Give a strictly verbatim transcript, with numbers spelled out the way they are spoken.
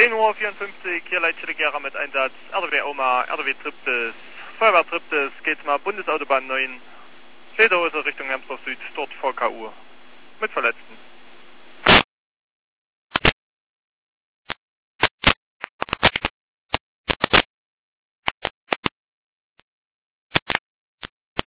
zehn Uhr vierundfünfzig, hier Leitstelle Gera mit Einsatz, R D W Oma, R D W Triptis, Feuerwehr Triptis, geht's mal Bundesautobahn neun, Flederhose Richtung Hemsdorf Süd, dort V K U, mit Verletzten.